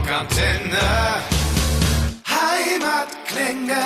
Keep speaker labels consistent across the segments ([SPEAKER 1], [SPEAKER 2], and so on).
[SPEAKER 1] Rockantenne. Heimatklänge.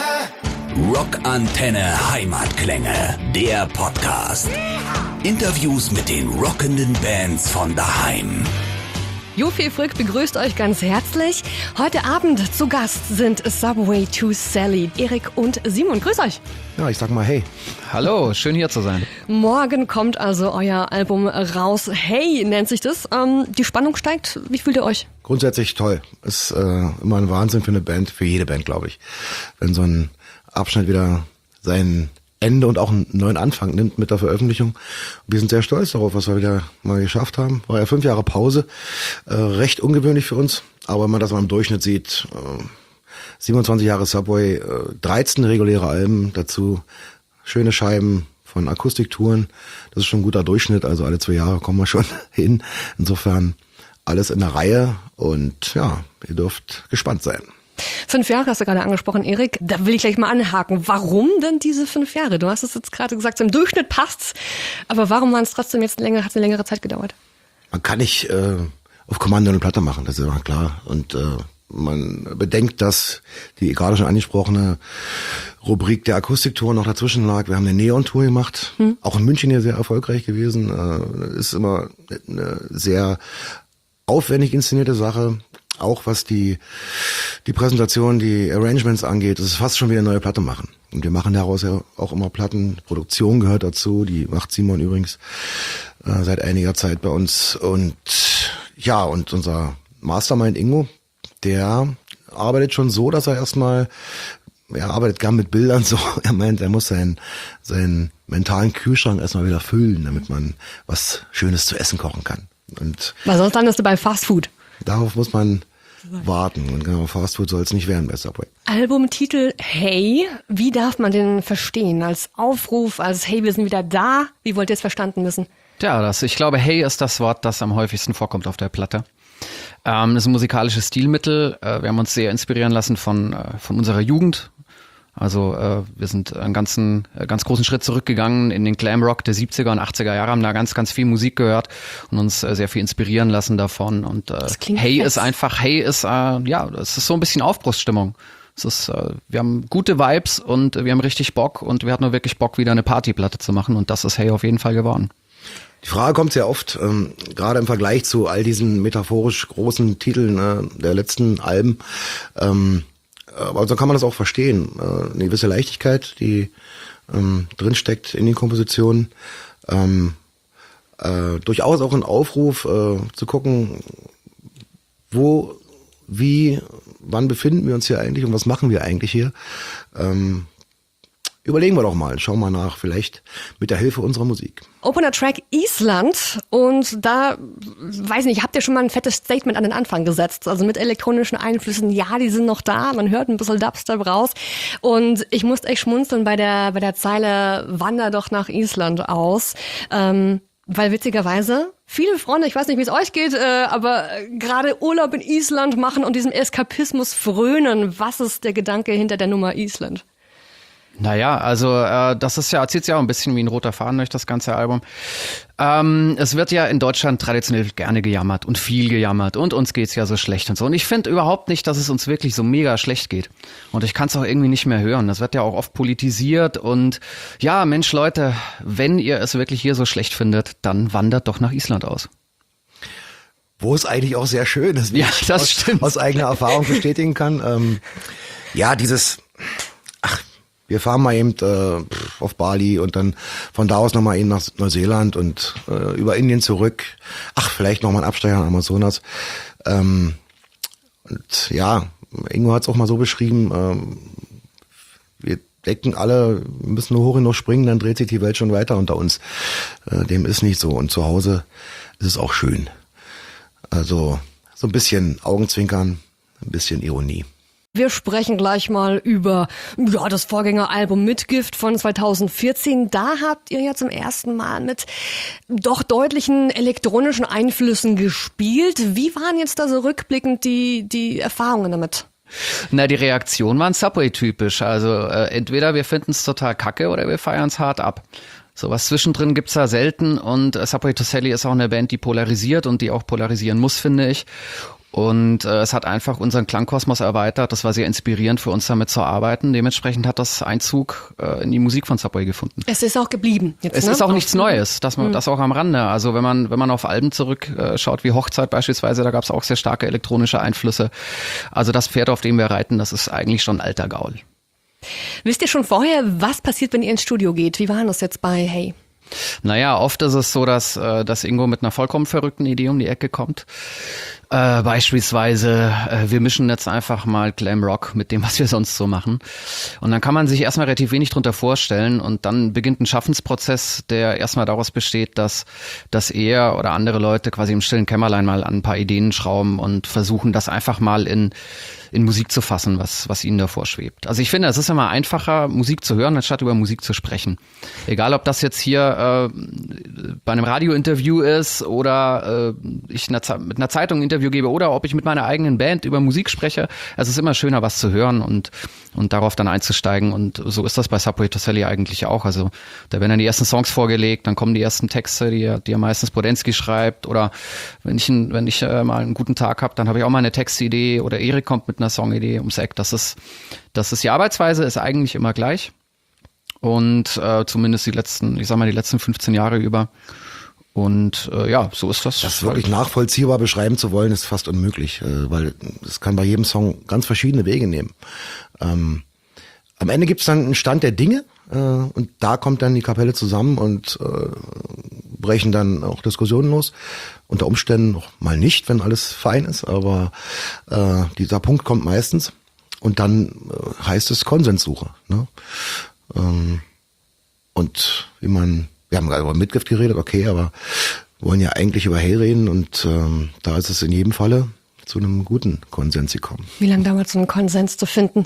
[SPEAKER 2] Rockantenne Heimatklänge, der Podcast. Interviews mit den rockenden Bands von daheim.
[SPEAKER 3] Jofi Frick begrüßt euch ganz herzlich. Heute Abend zu Gast sind Subway to Sally, Erik und Simon. Grüß euch.
[SPEAKER 4] Ja, ich sag mal hey.
[SPEAKER 5] Hallo, schön hier zu sein.
[SPEAKER 3] Morgen kommt also euer Album raus. Hey nennt sich das. Die Spannung steigt. Wie fühlt ihr euch?
[SPEAKER 4] Grundsätzlich toll. Ist immer ein Wahnsinn für eine Band, für jede Band, glaube ich. Wenn so ein Abschnitt wieder sein Ende und auch einen neuen Anfang nimmt mit der Veröffentlichung. Wir sind sehr stolz darauf, was wir wieder mal geschafft haben. War ja 5 Jahre Pause, recht ungewöhnlich für uns, aber wenn man das mal im Durchschnitt sieht, 27 Jahre Subway, 13 reguläre Alben, dazu schöne Scheiben von Akustiktouren, das ist schon ein guter Durchschnitt, also alle 2 Jahre kommen wir schon hin. Insofern alles in der Reihe und ja, ihr dürft gespannt sein.
[SPEAKER 3] 5 Jahre hast du gerade angesprochen, Erik. Da will ich gleich mal anhaken. Warum denn diese 5 Jahre? Du hast es jetzt gerade gesagt, so im Durchschnitt passt's. Aber warum waren es trotzdem jetzt hat es eine längere Zeit gedauert?
[SPEAKER 4] Man kann nicht auf Kommando eine Platte machen, das ist immer klar. Und man bedenkt, dass die gerade schon angesprochene Rubrik der Akustiktour noch dazwischen lag. Wir haben eine Neon-Tour gemacht, auch in München hier sehr erfolgreich gewesen. Ist immer eine sehr aufwendig inszenierte Sache. Auch was die Präsentation, die Arrangements angeht, das ist fast schon wie eine neue Platte machen. Und wir machen daraus ja auch immer Platten. Produktion gehört dazu, die macht Simon übrigens seit einiger Zeit bei uns. Und ja, und unser Mastermind Ingo, der arbeitet schon so, dass er erstmal, er arbeitet gern mit Bildern so. Er meint, er muss seinen mentalen Kühlschrank erstmal wieder füllen, damit man was Schönes zu essen kochen kann. Und
[SPEAKER 3] weil sonst landest du bei Fast Food.
[SPEAKER 4] Darauf muss man warten. Und genau, Fast Food soll es nicht werden bei Subway.
[SPEAKER 3] Albumtitel Hey, wie darf man den verstehen? Als Aufruf, als Hey, wir sind wieder da? Wie wollt ihr es verstanden wissen?
[SPEAKER 5] Ja, ich glaube, Hey ist das Wort, das am häufigsten vorkommt auf der Platte. Das ist ein musikalisches Stilmittel. Wir haben uns sehr inspirieren lassen von unserer Jugend. Also wir sind einen ganz großen Schritt zurückgegangen in den Glamrock der 70er und 80er Jahre, haben da ganz viel Musik gehört und uns sehr viel inspirieren lassen davon. Und Hey fest. Ist einfach, Hey ist, es ist so ein bisschen Aufbruchsstimmung. Es ist, wir haben gute Vibes und wir haben richtig Bock und wir hatten nur wirklich Bock, wieder eine Partyplatte zu machen und das ist Hey auf jeden Fall geworden.
[SPEAKER 4] Die Frage kommt sehr oft, gerade im Vergleich zu all diesen metaphorisch großen Titeln der letzten Alben, aber so kann man das auch verstehen. Eine gewisse Leichtigkeit, die drinsteckt in den Kompositionen. Durchaus auch ein Aufruf zu gucken, wo, wie, wann befinden wir uns hier eigentlich und was machen wir eigentlich hier. Überlegen wir doch mal, schauen wir nach, vielleicht mit der Hilfe unserer Musik.
[SPEAKER 3] Opener Track Island und da, weiß nicht, habt ihr schon mal ein fettes Statement an den Anfang gesetzt, also mit elektronischen Einflüssen, ja, die sind noch da, man hört ein bisschen Dubstep raus und ich musste echt schmunzeln bei der Zeile, wander doch nach Island aus, weil witzigerweise viele Freunde, ich weiß nicht, wie es euch geht, aber gerade Urlaub in Island machen und diesem Eskapismus frönen, was ist der Gedanke hinter der Nummer Island?
[SPEAKER 5] Naja, also das ist ja, zieht sich auch ein bisschen wie ein roter Faden durch das ganze Album. Es wird ja in Deutschland traditionell gerne gejammert und viel gejammert und uns geht's ja so schlecht und so. Und ich finde überhaupt nicht, dass es uns wirklich so mega schlecht geht. Und ich kann es auch irgendwie nicht mehr hören. Das wird ja auch oft politisiert und ja, Mensch Leute, wenn ihr es wirklich hier so schlecht findet, dann wandert doch nach Island aus.
[SPEAKER 4] Wo es eigentlich auch sehr schön ist, wie
[SPEAKER 5] ja,
[SPEAKER 4] ich
[SPEAKER 5] das stimmt.
[SPEAKER 4] Aus eigener Erfahrung bestätigen kann. Wir fahren mal eben auf Bali und dann von da aus nochmal eben nach Neuseeland und über Indien zurück. Vielleicht nochmal ein Abstecher an Amazonas. Und ja, Ingo hat es auch mal so beschrieben, wir denken alle, wir müssen nur hoch genug springen, dann dreht sich die Welt schon weiter unter uns. Dem ist nicht so. Und zu Hause ist es auch schön. Also so ein bisschen Augenzwinkern, ein bisschen Ironie.
[SPEAKER 3] Wir sprechen gleich mal über das Vorgängeralbum Mitgift von 2014. Da habt ihr ja zum ersten Mal mit doch deutlichen elektronischen Einflüssen gespielt. Wie waren jetzt da so rückblickend die Erfahrungen damit?
[SPEAKER 5] Na, die Reaktionen waren Subway-typisch. Also entweder wir finden es total kacke oder wir feiern es hart ab. Sowas zwischendrin gibt's da selten und Subway to Sally ist auch eine Band, die polarisiert und die auch polarisieren muss, finde ich. Und es hat einfach unseren Klangkosmos erweitert. Das war sehr inspirierend für uns, damit zu arbeiten. Dementsprechend hat das Einzug in die Musik von Subway gefunden.
[SPEAKER 3] Es ist auch geblieben. Jetzt,
[SPEAKER 5] es ist auch nichts Neues, dass man das auch am Rande. Also wenn man auf Alben zurückschaut, wie Hochzeit beispielsweise, da gab es auch sehr starke elektronische Einflüsse. Also das Pferd, auf dem wir reiten, das ist eigentlich schon alter Gaul.
[SPEAKER 3] Wisst ihr schon vorher, was passiert, wenn ihr ins Studio geht? Wie war das jetzt bei Hey?
[SPEAKER 5] Naja, oft ist es so, dass Ingo mit einer vollkommen verrückten Idee um die Ecke kommt. Beispielsweise, wir mischen jetzt einfach mal Glam Rock mit dem, was wir sonst so machen. Und dann kann man sich erstmal relativ wenig drunter vorstellen und dann beginnt ein Schaffensprozess, der erstmal daraus besteht, dass er oder andere Leute quasi im stillen Kämmerlein mal an ein paar Ideen schrauben und versuchen, das einfach mal in Musik zu fassen, was ihnen davor schwebt. Also ich finde, es ist immer einfacher, Musik zu hören, anstatt über Musik zu sprechen. Egal, ob das jetzt hier bei einem Radiointerview ist oder ich mit einer Zeitung ein Interview gebe oder ob ich mit meiner eigenen Band über Musik spreche. Es ist immer schöner, was zu hören und darauf dann einzusteigen. Und so ist das bei Subway to Sally eigentlich auch. Also da werden dann die ersten Songs vorgelegt, dann kommen die ersten Texte, die ja meistens Podensky schreibt. Oder wenn ich mal einen guten Tag habe, dann habe ich auch mal eine Textidee oder Erik kommt mit einer Songidee ums Eck. Das ist die Arbeitsweise ist eigentlich immer gleich. Und zumindest die letzten 15 Jahre über. Und so ist das.
[SPEAKER 4] Das wirklich nachvollziehbar beschreiben zu wollen, ist fast unmöglich, weil es kann bei jedem Song ganz verschiedene Wege nehmen. Am Ende gibt's dann einen Stand der Dinge und da kommt dann die Kapelle zusammen und brechen dann auch Diskussionen los. Unter Umständen auch mal nicht, wenn alles fein ist, aber dieser Punkt kommt meistens und dann heißt es Konsenssuche. Ne? Und wir haben gerade über Mitgift geredet, okay, aber wir wollen ja eigentlich über Hey reden und da ist es in jedem Falle zu einem guten Konsens gekommen.
[SPEAKER 3] Wie lange dauert es, einen Konsens zu finden?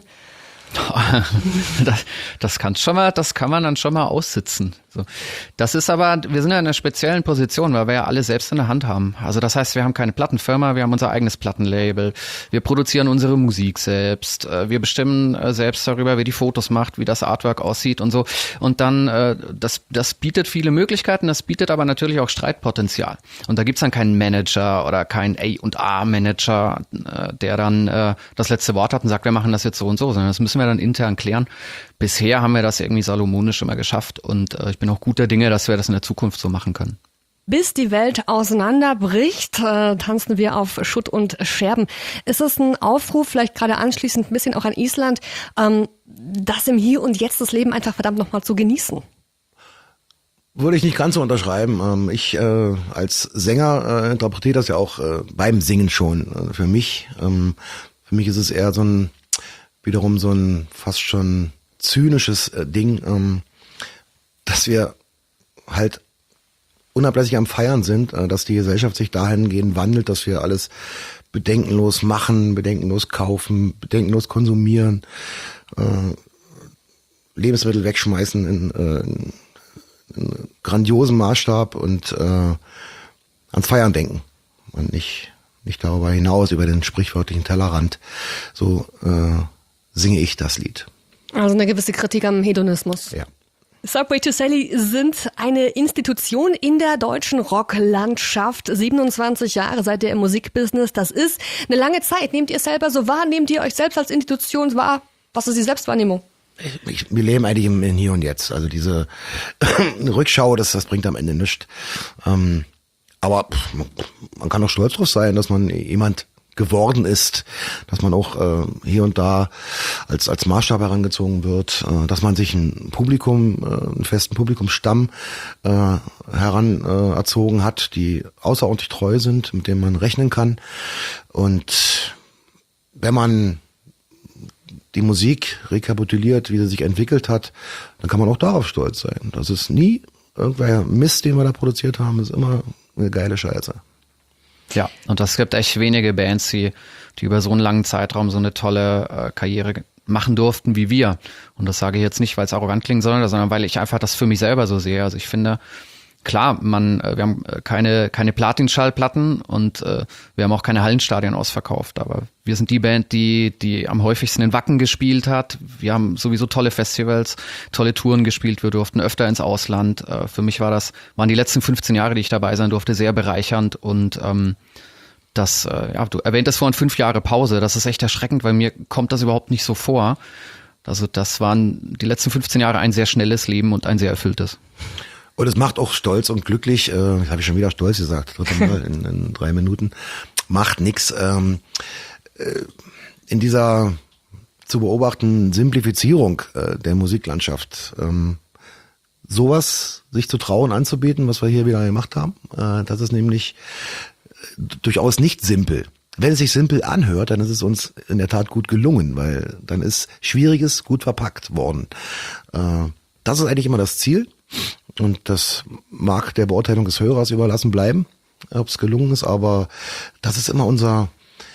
[SPEAKER 5] Das kann man dann schon mal aussitzen. So. Das ist aber, wir sind ja in einer speziellen Position, weil wir ja alle selbst in der Hand haben. Also das heißt, wir haben keine Plattenfirma, wir haben unser eigenes Plattenlabel, wir produzieren unsere Musik selbst, wir bestimmen selbst darüber, wer die Fotos macht, wie das Artwork aussieht und so. Und dann, das bietet viele Möglichkeiten, das bietet aber natürlich auch Streitpotenzial. Und da gibt's dann keinen Manager oder keinen A&R-Manager, der dann das letzte Wort hat und sagt, wir machen das jetzt so und so, sondern das müssen wir dann intern klären. Bisher haben wir das irgendwie salomonisch immer geschafft und ich bin auch guter Dinge, dass wir das in der Zukunft so machen können.
[SPEAKER 3] Bis die Welt auseinanderbricht, tanzen wir auf Schutt und Scherben. Ist es ein Aufruf, vielleicht gerade anschließend ein bisschen auch an Island, das im Hier und Jetzt das Leben einfach verdammt nochmal zu genießen?
[SPEAKER 4] Würde ich nicht ganz so unterschreiben. Ich als Sänger interpretiere das ja auch beim Singen schon. Für mich ist es eher wiederum so ein fast schon zynisches Ding, dass wir halt unablässig am Feiern sind, dass die Gesellschaft sich dahingehend wandelt, dass wir alles bedenkenlos machen, bedenkenlos kaufen, bedenkenlos konsumieren, Lebensmittel wegschmeißen in grandiosem Maßstab und ans Feiern denken und nicht darüber hinaus, über den sprichwörtlichen Tellerrand. So singe ich das Lied.
[SPEAKER 3] Also eine gewisse Kritik am Hedonismus.
[SPEAKER 4] Ja.
[SPEAKER 3] Subway to Sally sind eine Institution in der deutschen Rocklandschaft. 27 Jahre seid ihr im Musikbusiness. Das ist eine lange Zeit. Nehmt ihr es selber so wahr? Nehmt ihr euch selbst als Institution wahr? Was ist die Selbstwahrnehmung?
[SPEAKER 4] Wir leben eigentlich im Hier und Jetzt. Also diese Rückschau, das bringt am Ende nichts. Aber man kann auch stolz drauf sein, dass man jemand geworden ist, dass man auch hier und da als Maßstab herangezogen wird, dass man sich einen festen Publikumsstamm erzogen hat, die außerordentlich treu sind, mit denen man rechnen kann. Und wenn man die Musik rekapituliert, wie sie sich entwickelt hat, dann kann man auch darauf stolz sein. Das ist nie irgendwer Mist, den wir da produziert haben, das ist immer eine geile Scheiße.
[SPEAKER 5] Ja, und es gibt echt wenige Bands, die über so einen langen Zeitraum so eine tolle Karriere machen durften wie wir. Und das sage ich jetzt nicht, weil es arrogant klingt, sondern weil ich einfach das für mich selber so sehe. Also ich finde, klar, wir haben keine Platin-Schallplatten und wir haben auch keine Hallenstadien ausverkauft, aber wir sind die Band, die am häufigsten in Wacken gespielt hat. Wir haben sowieso tolle Festivals, tolle Touren gespielt. Wir durften öfter ins Ausland. Für mich waren die letzten 15 Jahre, die ich dabei sein durfte, sehr bereichernd und du erwähntest vorhin 5 Jahre Pause. Das ist echt erschreckend, weil mir kommt das überhaupt nicht so vor. Also das waren die letzten 15 Jahre ein sehr schnelles Leben und ein sehr erfülltes.
[SPEAKER 4] Und es macht auch stolz und glücklich, habe ich schon wieder stolz gesagt, dritte Mal in 3 Minuten, macht nix. In dieser zu beobachten Simplifizierung der Musiklandschaft, sowas sich zu trauen anzubieten, was wir hier wieder gemacht haben, das ist nämlich durchaus nicht simpel. Wenn es sich simpel anhört, dann ist es uns in der Tat gut gelungen, weil dann ist Schwieriges gut verpackt worden. Das ist eigentlich immer das Ziel und das mag der Beurteilung des Hörers überlassen bleiben, ob es gelungen ist, aber das ist immer unser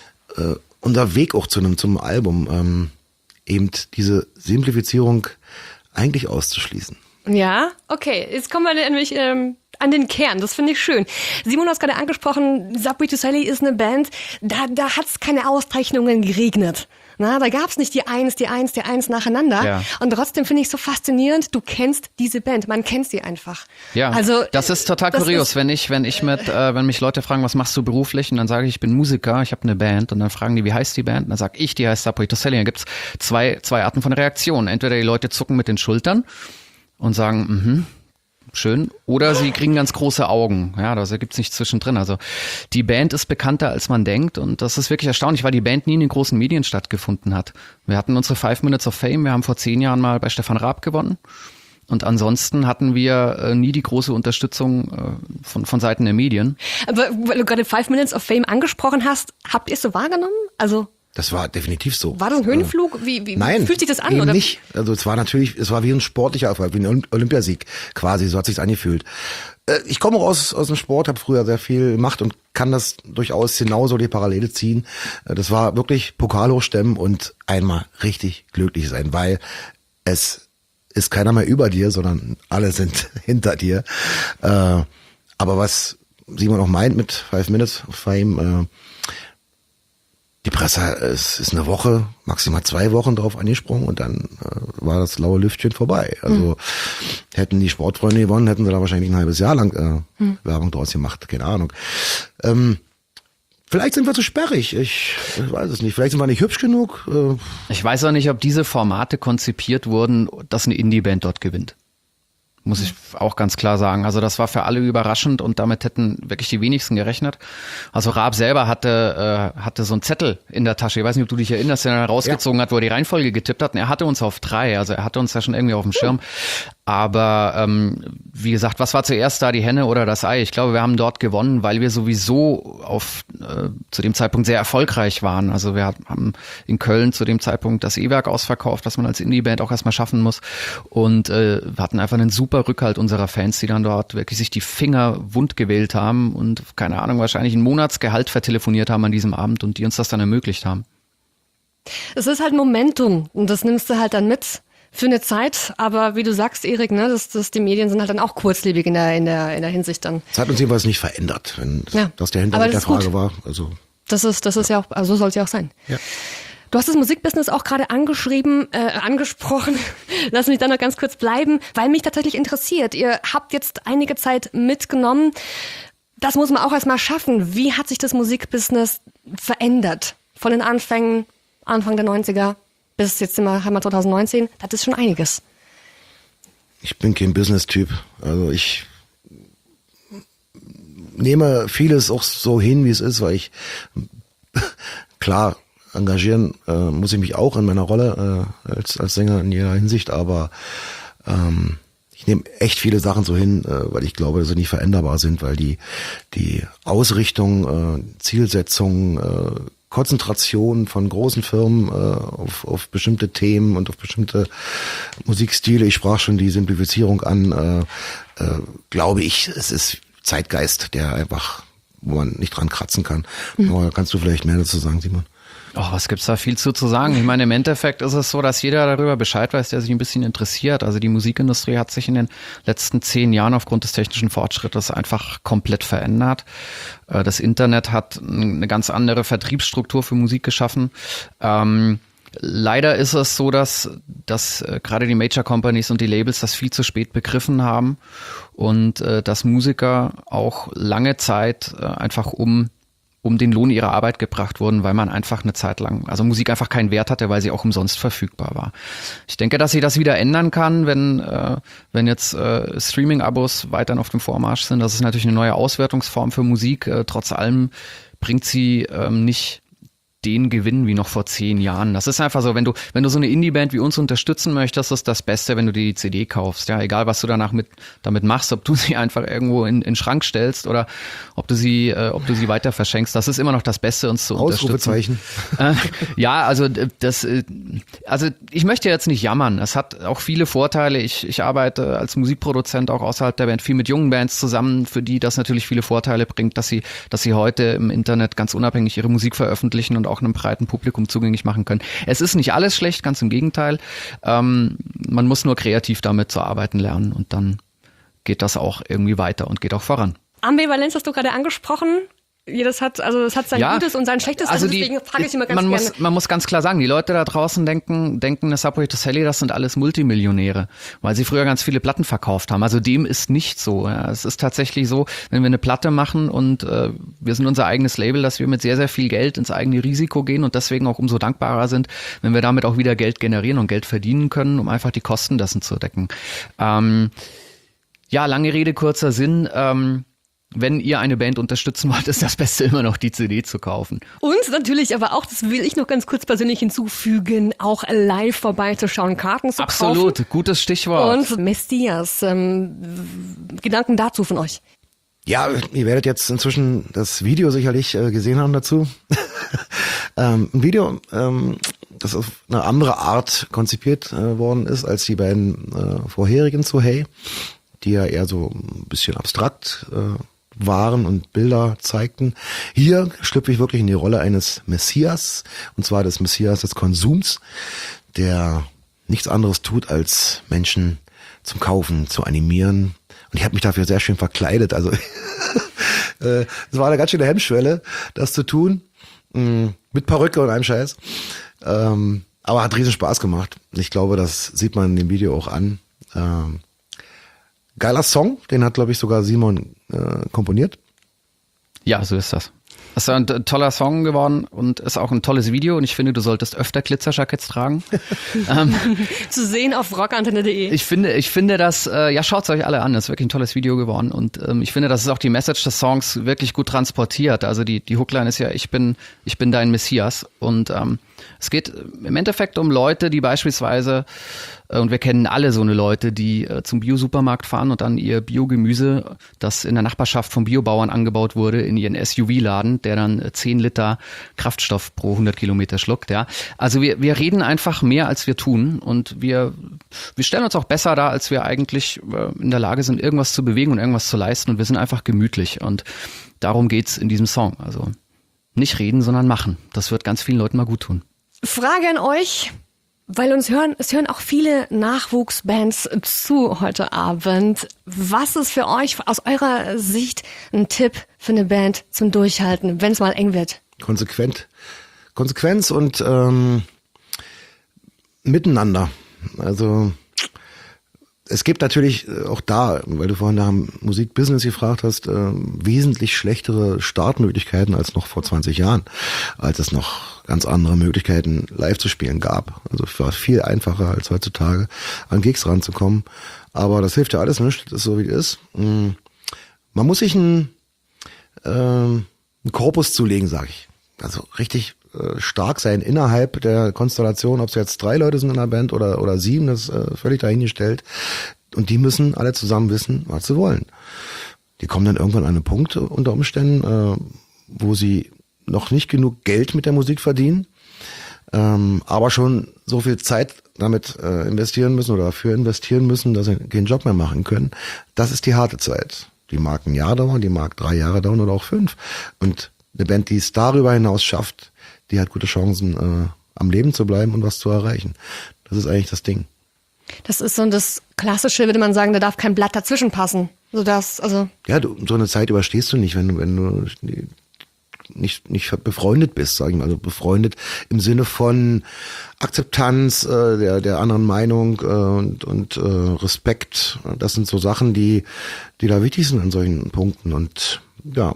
[SPEAKER 4] Weg auch zum Album, eben diese Simplifizierung eigentlich auszuschließen.
[SPEAKER 3] Ja, okay. Jetzt kommen wir nämlich an den Kern. Das finde ich schön. Simon hat gerade angesprochen, Subway to Sally ist eine Band, da hat es keine Auszeichnungen geregnet. Na, da gab es nicht die Eins nacheinander. Ja. Und trotzdem finde ich so faszinierend, du kennst diese Band, man kennt sie einfach.
[SPEAKER 5] Ja, also das ist total kurios, wenn mich Leute fragen, was machst du beruflich? Und dann sage ich bin Musiker, ich habe eine Band. Und dann fragen die, wie heißt die Band? Und dann sage ich, die heißt Subway to Sally. Da gibt's zwei Arten von Reaktionen. Entweder die Leute zucken mit den Schultern und sagen, schön, oder sie kriegen ganz große Augen. Ja, da gibt's nichts zwischendrin. Also die Band ist bekannter, als man denkt und das ist wirklich erstaunlich, weil die Band nie in den großen Medien stattgefunden hat. Wir hatten unsere 5 Minutes of Fame, wir haben vor 10 Jahren mal bei Stefan Raab gewonnen und ansonsten hatten wir nie die große Unterstützung von Seiten der Medien.
[SPEAKER 3] Aber weil du gerade 5 Minutes of Fame angesprochen hast, habt ihr es so wahrgenommen? Also
[SPEAKER 4] das war definitiv so.
[SPEAKER 3] War das ein Höhenflug?
[SPEAKER 4] Nein,
[SPEAKER 3] fühlt sich das an?
[SPEAKER 4] Eben
[SPEAKER 3] oder?
[SPEAKER 4] Nicht. Also es war wie ein sportlicher Erfolg, wie ein Olympiasieg quasi, so hat sich's angefühlt. Ich komme auch aus dem Sport, habe früher sehr viel gemacht und kann das durchaus genauso die Parallele ziehen. Das war wirklich Pokal hochstemmen und einmal richtig glücklich sein, weil es ist keiner mehr über dir, sondern alle sind hinter dir. Aber was Simon auch meint mit 5 Minutes of Fame, die Presse ist eine Woche, maximal 2 Wochen drauf angesprungen und dann war das laue Lüftchen vorbei. Also hätten die Sportfreunde gewonnen, hätten sie da wahrscheinlich ein halbes Jahr lang Werbung draus gemacht, keine Ahnung. Vielleicht sind wir zu sperrig, ich weiß es nicht. Vielleicht sind wir nicht hübsch genug.
[SPEAKER 5] Ich weiß auch nicht, ob diese Formate konzipiert wurden, dass eine Indie-Band dort gewinnt. Muss ich auch ganz klar sagen. Also das war für alle überraschend und damit hätten wirklich die wenigsten gerechnet. Also Raab selber hatte so einen Zettel in der Tasche. Ich weiß nicht, ob du dich erinnerst, den er rausgezogen hat, wo er die Reihenfolge getippt hat. Und er hatte uns auf 3. Also er hatte uns ja schon irgendwie auf dem Schirm. Aber wie gesagt, was war zuerst da, die Henne oder das Ei? Ich glaube, wir haben dort gewonnen, weil wir sowieso zu dem Zeitpunkt sehr erfolgreich waren. Also wir haben in Köln zu dem Zeitpunkt das E-Werk ausverkauft, was man als Indie-Band auch erstmal schaffen muss. Und wir hatten einfach einen super Rückhalt unserer Fans, die dann dort wirklich sich die Finger wund gewählt haben und, keine Ahnung, wahrscheinlich ein Monatsgehalt vertelefoniert haben an diesem Abend und die uns das dann ermöglicht haben.
[SPEAKER 3] Es ist halt Momentum und das nimmst du halt dann mit für eine Zeit, aber wie du sagst, Erik, ne, die Medien sind halt dann auch kurzlebig in der Hinsicht dann.
[SPEAKER 4] Es hat uns jedenfalls nicht verändert, wenn das der Hintergrund der Frage war. Also
[SPEAKER 3] das ist ja auch, also so soll es ja auch sein.
[SPEAKER 4] Ja.
[SPEAKER 3] Du hast das Musikbusiness auch gerade angesprochen. Lass mich da noch ganz kurz bleiben, weil mich tatsächlich interessiert. Ihr habt jetzt einige Zeit mitgenommen. Das muss man auch erstmal schaffen. Wie hat sich das Musikbusiness verändert? Von den Anfängen, Anfang der 90er bis jetzt haben wir 2019. Das ist schon einiges.
[SPEAKER 4] Ich bin kein Business-Typ. Also ich nehme vieles auch so hin, wie es ist, weil ich klar engagieren muss ich mich auch in meiner Rolle als Sänger in jeder Hinsicht, aber ich nehme echt viele Sachen so hin, weil ich glaube, dass sie nicht veränderbar sind, weil die Ausrichtung, Zielsetzung, Konzentration von großen Firmen auf bestimmte Themen und auf bestimmte Musikstile, ich sprach schon die Simplifizierung an, glaube ich, es ist Zeitgeist, der einfach wo man nicht dran kratzen kann. Aber kannst du vielleicht mehr dazu sagen, Simon?
[SPEAKER 5] Oh, was gibt's da viel zu sagen? Ich meine, im Endeffekt ist es so, dass jeder darüber Bescheid weiß, der sich ein bisschen interessiert. Also die Musikindustrie hat sich in den letzten 10 Jahren aufgrund des technischen Fortschrittes einfach komplett verändert. Das Internet hat eine ganz andere Vertriebsstruktur für Musik geschaffen. Leider ist es so, dass gerade die Major Companies und die Labels das viel zu spät begriffen haben und dass Musiker auch lange Zeit einfach um den Lohn ihrer Arbeit gebracht wurden, weil man einfach eine Zeit lang, also Musik einfach keinen Wert hatte, weil sie auch umsonst verfügbar war. Ich denke, dass sich das wieder ändern kann, wenn jetzt Streaming-Abos weiterhin auf dem Vormarsch sind. Das ist natürlich eine neue Auswertungsform für Musik. Trotz allem bringt sie nicht den Gewinn wie noch vor 10 Jahren. Das ist einfach so, wenn du so eine Indie-Band wie uns unterstützen möchtest, ist das Beste, wenn du dir die CD kaufst. Ja, egal was du danach damit machst, ob du sie einfach irgendwo in den Schrank stellst oder ob du sie weiter verschenkst. Das ist immer noch das Beste, uns zu unterstützen. Ja, also ich möchte jetzt nicht jammern. Es hat auch viele Vorteile. Ich arbeite als Musikproduzent auch außerhalb der Band viel mit jungen Bands zusammen, für die das natürlich viele Vorteile bringt, dass sie heute im Internet ganz unabhängig ihre Musik veröffentlichen und auch einem breiten Publikum zugänglich machen können. Es ist nicht alles schlecht, ganz im Gegenteil. Man muss nur kreativ damit zu arbeiten lernen und dann geht das auch irgendwie weiter und geht auch voran.
[SPEAKER 3] Ambivalenz hast du gerade angesprochen. Es hat sein Gutes und sein Schlechtes, also deswegen frage ich immer ganz gerne.
[SPEAKER 5] Man muss ganz klar sagen, die Leute da draußen denken, das Subway to Sally, das sind alles Multimillionäre, weil sie früher ganz viele Platten verkauft haben. Also dem ist nicht so. Ja. Es ist tatsächlich so, wenn wir eine Platte machen und wir sind unser eigenes Label, dass wir mit sehr, sehr viel Geld ins eigene Risiko gehen und deswegen auch umso dankbarer sind, wenn wir damit auch wieder Geld generieren und Geld verdienen können, um einfach die Kosten dessen zu decken. Lange Rede, kurzer Sinn. Wenn ihr eine Band unterstützen wollt, ist das Beste immer noch die CD zu kaufen.
[SPEAKER 3] Und natürlich aber auch, das will ich noch ganz kurz persönlich hinzufügen, auch live vorbeizuschauen, Karten zu kaufen.
[SPEAKER 5] Absolut, gutes Stichwort.
[SPEAKER 3] Und Messias, Gedanken dazu von euch?
[SPEAKER 4] Ja, ihr werdet jetzt inzwischen das Video sicherlich gesehen haben dazu. Ein Video, das auf eine andere Art konzipiert worden ist als die beiden vorherigen zu Hey, die ja eher so ein bisschen abstrakt waren und Bilder zeigten. Hier schlüpfe ich wirklich in die Rolle eines Messias, und zwar des Messias des Konsums, der nichts anderes tut, als Menschen zum Kaufen zu animieren. Und ich habe mich dafür sehr schön verkleidet. Also es war eine ganz schöne Hemmschwelle, das zu tun, mit Perücke und einem Scheiß. Aber hat riesen Spaß gemacht. Ich glaube, das sieht man in dem Video auch an. Geiler Song, den hat, glaube ich, sogar Simon komponiert.
[SPEAKER 5] Ja, so ist das. Das ist ein toller Song geworden und ist auch ein tolles Video und ich finde, du solltest öfter Glitzerjackets tragen.
[SPEAKER 3] Zu sehen auf rockantenne.de.
[SPEAKER 5] Ich finde das, schaut's euch alle an, das ist wirklich ein tolles Video geworden und ich finde, das ist auch die Message des Songs wirklich gut transportiert. Also die Hookline ist ja, ich bin dein Messias und es geht im Endeffekt um Leute, die beispielsweise, und wir kennen alle so eine Leute, die zum Bio-Supermarkt fahren und dann ihr Biogemüse, das in der Nachbarschaft vom Biobauern angebaut wurde, in ihren SUV laden, der dann 10 Liter Kraftstoff pro 100 Kilometer schluckt. Ja. Also wir reden einfach mehr, als wir tun und wir stellen uns auch besser dar, als wir eigentlich in der Lage sind, irgendwas zu bewegen und irgendwas zu leisten und wir sind einfach gemütlich und darum geht's in diesem Song. Also nicht reden, sondern machen. Das wird ganz vielen Leuten mal gut tun.
[SPEAKER 3] Frage an euch, weil es hören auch viele Nachwuchsbands zu heute Abend. Was ist für euch aus eurer Sicht ein Tipp für eine Band zum Durchhalten, wenn es mal eng wird? Konsequenz und Miteinander. Also es gibt natürlich auch da, weil du vorhin nach dem Musikbusiness gefragt hast, wesentlich schlechtere Startmöglichkeiten als noch vor 20 Jahren, als es noch ganz andere Möglichkeiten live zu spielen gab. Also es war viel einfacher als heutzutage an Gigs ranzukommen. Aber das hilft ja alles nicht, das ist so wie es ist. Man muss sich einen Korpus zulegen, sage ich. Also richtig stark sein innerhalb der Konstellation, ob es jetzt 3 Leute sind in der Band oder 7, das ist völlig dahingestellt. Und die müssen alle zusammen wissen, was sie wollen. Die kommen dann irgendwann an einen Punkt unter Umständen, wo sie noch nicht genug Geld mit der Musik verdienen, aber schon so viel Zeit damit investieren müssen oder dafür investieren müssen, dass sie keinen Job mehr machen können. Das ist die harte Zeit.
[SPEAKER 4] Die mag ein Jahr dauern, die mag 3 Jahre dauern oder auch 5. Und eine Band, die es darüber hinaus schafft, die hat gute Chancen, am Leben zu bleiben und was zu erreichen. Das ist eigentlich das Ding.
[SPEAKER 3] Das ist so das Klassische, würde man sagen, da darf kein Blatt dazwischen passen. Ja, so
[SPEAKER 4] eine Zeit überstehst du nicht, wenn du nicht befreundet bist, sag ich mal. Also befreundet im Sinne von Akzeptanz der anderen Meinung und Respekt. Das sind so Sachen, die da wichtig sind an solchen Punkten. Und ja,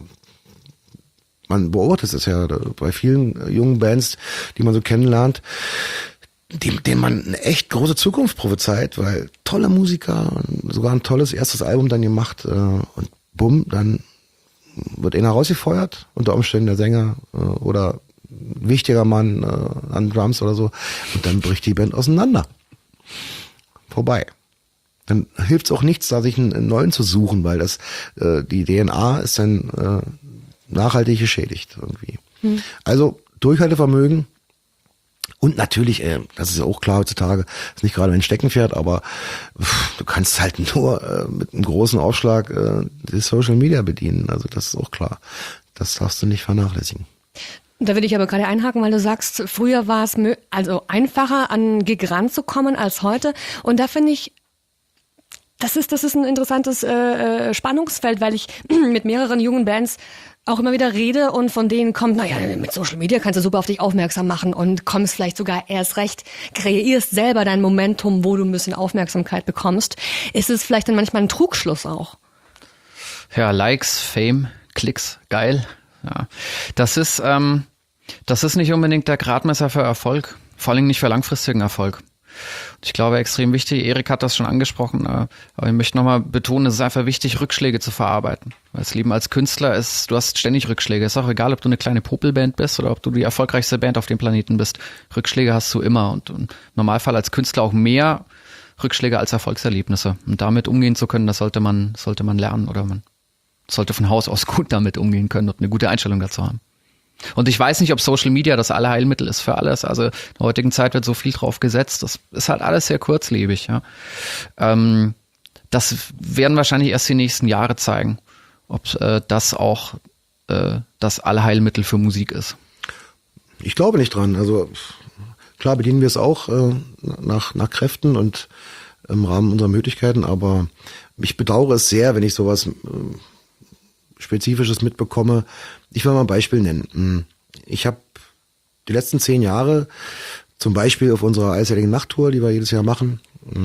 [SPEAKER 4] man beobachtet es ja bei vielen jungen Bands, die man so kennenlernt, denen man eine echt große Zukunft prophezeit, weil tolle Musiker, sogar ein tolles erstes Album dann gemacht und bumm, dann wird einer rausgefeuert, unter Umständen der Sänger oder ein wichtiger Mann an Drums oder so, und dann bricht die Band auseinander. Vorbei. Dann hilft es auch nichts, da sich einen neuen zu suchen, weil die DNA ist dann nachhaltig geschädigt irgendwie. Also Durchhaltevermögen. Und natürlich, das ist ja auch klar heutzutage, ist nicht gerade ein Steckenpferd, aber du kannst halt nur mit einem großen Aufschlag die Social Media bedienen. Also das ist auch klar. Das darfst du nicht vernachlässigen.
[SPEAKER 3] Da will ich aber gerade einhaken, weil du sagst, früher war es also einfacher, an einen Gig ranzukommen als heute. Und da finde ich, das ist ein interessantes Spannungsfeld, weil ich mit mehreren jungen Bands auch immer wieder rede und von denen kommt, naja, mit Social Media kannst du super auf dich aufmerksam machen und kommst vielleicht sogar erst recht, kreierst selber dein Momentum, wo du ein bisschen Aufmerksamkeit bekommst. Ist es vielleicht dann manchmal ein Trugschluss auch?
[SPEAKER 5] Ja, Likes, Fame, Klicks, geil. Ja, das ist nicht unbedingt der Gradmesser für Erfolg, vor allem nicht für langfristigen Erfolg. Ich glaube, extrem wichtig, Erik hat das schon angesprochen, aber ich möchte nochmal betonen, es ist einfach wichtig, Rückschläge zu verarbeiten. Weil das Leben als Künstler ist, du hast ständig Rückschläge. Es ist auch egal, ob du eine kleine Popelband bist oder ob du die erfolgreichste Band auf dem Planeten bist. Rückschläge hast du immer und im Normalfall als Künstler auch mehr Rückschläge als Erfolgserlebnisse. Und damit umgehen zu können, das sollte man lernen oder man sollte von Haus aus gut damit umgehen können und eine gute Einstellung dazu haben. Und ich weiß nicht, ob Social Media das Allheilmittel ist für alles. Also in der heutigen Zeit wird so viel drauf gesetzt. Das ist halt alles sehr kurzlebig. Ja. Das werden wahrscheinlich erst die nächsten Jahre zeigen, ob das auch das Allheilmittel für Musik ist.
[SPEAKER 4] Ich glaube nicht dran. Also klar bedienen wir es auch nach Kräften und im Rahmen unserer Möglichkeiten. Aber ich bedauere es sehr, wenn ich sowas Spezifisches mitbekomme. Ich will mal ein Beispiel nennen. Ich habe die letzten 10 Jahre zum Beispiel auf unserer Eisjährigen Nachttour, die wir jedes Jahr machen,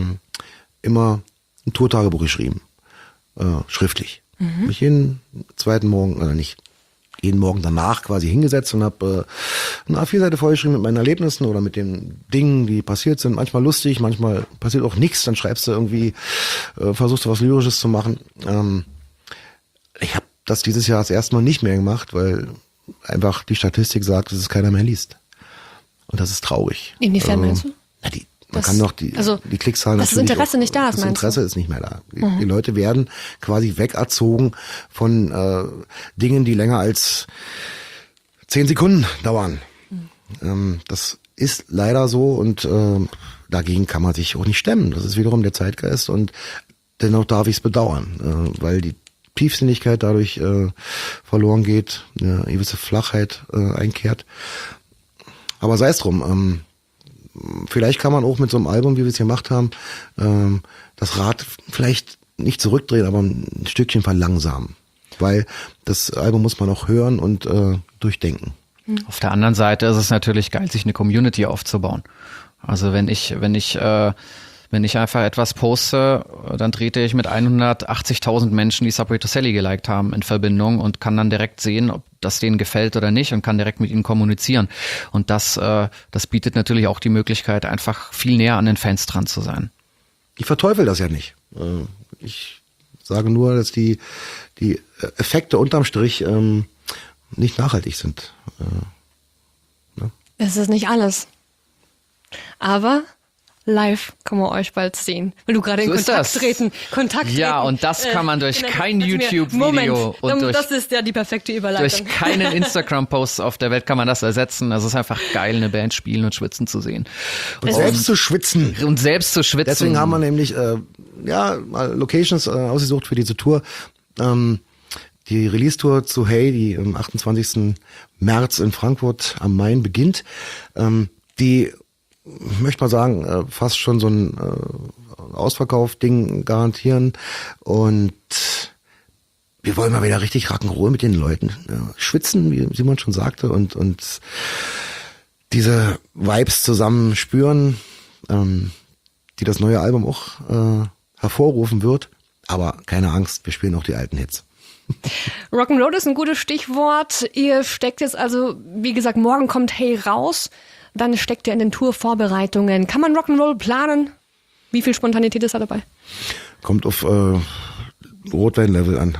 [SPEAKER 4] immer ein Tourtagebuch geschrieben. Schriftlich. Mich jeden zweiten Morgen, oder nicht, jeden Morgen danach quasi hingesetzt und habe eine A4-Seite vollgeschrieben mit meinen Erlebnissen oder mit den Dingen, die passiert sind. Manchmal lustig, manchmal passiert auch nichts. Dann schreibst du irgendwie, versuchst du was Lyrisches zu machen. Ich habe das dieses Jahr das erste Mal nicht mehr gemacht, weil einfach die Statistik sagt, dass es keiner mehr liest. Und das ist traurig.
[SPEAKER 3] Inwiefern meinst du?
[SPEAKER 4] Man kann doch die Klickzahlen
[SPEAKER 3] dass das Interesse nicht da ist,
[SPEAKER 4] das Interesse ist nicht mehr da. Die Leute werden quasi wegerzogen von Dingen, die länger als 10 Sekunden dauern. Das ist leider so und dagegen kann man sich auch nicht stemmen. Das ist wiederum der Zeitgeist und dennoch darf ich es bedauern, weil die Tiefsinnigkeit dadurch verloren geht, eine gewisse Flachheit einkehrt. Aber sei es drum. Vielleicht kann man auch mit so einem Album, wie wir es hier gemacht haben, das Rad vielleicht nicht zurückdrehen, aber ein Stückchen verlangsamen. Weil das Album muss man auch hören und durchdenken.
[SPEAKER 5] Auf der anderen Seite ist es natürlich geil, sich eine Community aufzubauen. Also wenn ich einfach etwas poste, dann trete ich mit 180.000 Menschen, die Subway to Sally geliked haben, in Verbindung und kann dann direkt sehen, ob das denen gefällt oder nicht und kann direkt mit ihnen kommunizieren. Und das bietet natürlich auch die Möglichkeit, einfach viel näher an den Fans dran zu sein.
[SPEAKER 4] Ich verteufel das ja nicht. Ich sage nur, dass die Effekte unterm Strich nicht nachhaltig sind.
[SPEAKER 3] Es ist nicht alles. Aber live kann man euch bald sehen. Weil du gerade in Kontakt treten.
[SPEAKER 5] Ja, und das kann man durch kein YouTube-Video und
[SPEAKER 3] das ist ja die perfekte Überleitung.
[SPEAKER 5] Durch keinen Instagram-Post auf der Welt kann man das ersetzen. Also es ist einfach geil, eine Band spielen und schwitzen zu sehen.
[SPEAKER 4] Und selbst zu schwitzen.
[SPEAKER 5] Und selbst zu schwitzen.
[SPEAKER 4] Deswegen haben wir nämlich mal Locations ausgesucht für diese Tour. Die Release-Tour zu Hey, die am 28. März in Frankfurt am Main beginnt, die, ich möchte mal sagen, fast schon so ein Ausverkauf-Ding garantieren. Und wir wollen mal wieder richtig Rock'n'Roll mit den Leuten schwitzen, wie Simon schon sagte, und diese Vibes zusammen spüren, die das neue Album auch hervorrufen wird. Aber keine Angst, wir spielen auch die alten Hits.
[SPEAKER 3] Rock'n'Roll ist ein gutes Stichwort. Ihr steckt jetzt also, wie gesagt, morgen kommt Hey raus, dann steckt ihr in den Tourvorbereitungen. Kann man Rock'n'Roll planen? Wie viel Spontanität ist da dabei?
[SPEAKER 4] Kommt auf Rotwein-Level an.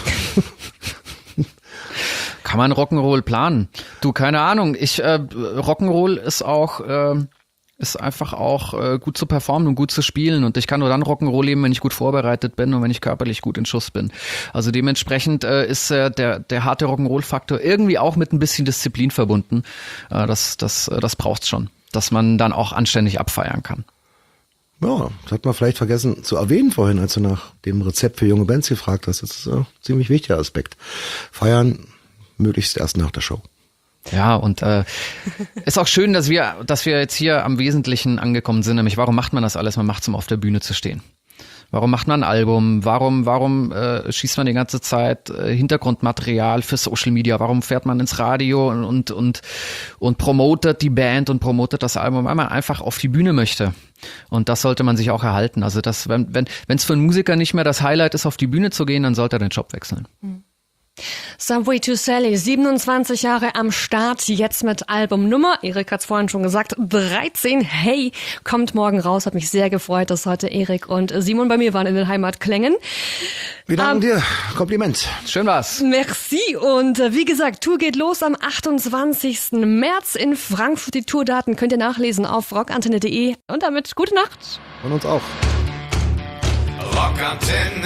[SPEAKER 5] Kann man Rock'n'Roll planen? Du, keine Ahnung. Rock'n'Roll ist einfach auch gut zu performen und gut zu spielen, und ich kann nur dann Rock'n'Roll leben, wenn ich gut vorbereitet bin und wenn ich körperlich gut in Schuss bin. Also dementsprechend ist der harte Rock'n'Roll-Faktor irgendwie auch mit ein bisschen Disziplin verbunden. Das braucht's schon, dass man dann auch anständig abfeiern kann.
[SPEAKER 4] Ja, das hat man vielleicht vergessen zu erwähnen vorhin, als du nach dem Rezept für junge Bands gefragt hast. Das ist ein ziemlich wichtiger Aspekt. Feiern möglichst erst nach der Show.
[SPEAKER 5] Ja, und ist auch schön, dass wir jetzt hier am Wesentlichen angekommen sind, nämlich warum macht man das alles? Man macht es, um auf der Bühne zu stehen. Warum macht man ein Album? Warum schießt man die ganze Zeit Hintergrundmaterial für Social Media? Warum fährt man ins Radio und promotet die Band und promotet das Album? Weil man einfach auf die Bühne möchte. Und das sollte man sich auch erhalten. Also wenn es für einen Musiker nicht mehr das Highlight ist, auf die Bühne zu gehen, dann sollte er den Job wechseln.
[SPEAKER 3] Subway to Sally, 27 Jahre am Start, jetzt mit Albumnummer, Erik hat's vorhin schon gesagt, 13, Hey, kommt morgen raus, hat mich sehr gefreut, dass heute Erik und Simon bei mir waren in den Heimatklängen.
[SPEAKER 4] Wir danken dir, Kompliment.
[SPEAKER 5] Schön war's.
[SPEAKER 3] Merci, und wie gesagt, Tour geht los am 28. März in Frankfurt, die Tourdaten könnt ihr nachlesen auf rockantenne.de, und damit gute Nacht.
[SPEAKER 4] Von uns auch.
[SPEAKER 2] Rockantenne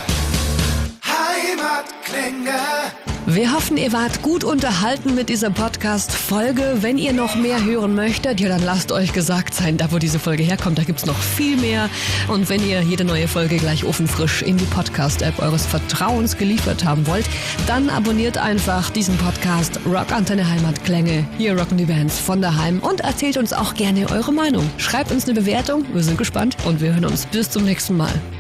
[SPEAKER 2] Heimatklänge.
[SPEAKER 3] Wir hoffen, ihr wart gut unterhalten mit dieser Podcast-Folge. Wenn ihr noch mehr hören möchtet, ja, dann lasst euch gesagt sein, da wo diese Folge herkommt, da gibt's noch viel mehr. Und wenn ihr jede neue Folge gleich ofenfrisch in die Podcast-App eures Vertrauens geliefert haben wollt, dann abonniert einfach diesen Podcast Rockantenne Heimatklänge. Hier rocken die Bands von daheim, und erzählt uns auch gerne eure Meinung. Schreibt uns eine Bewertung, wir sind gespannt, und wir hören uns bis zum nächsten Mal.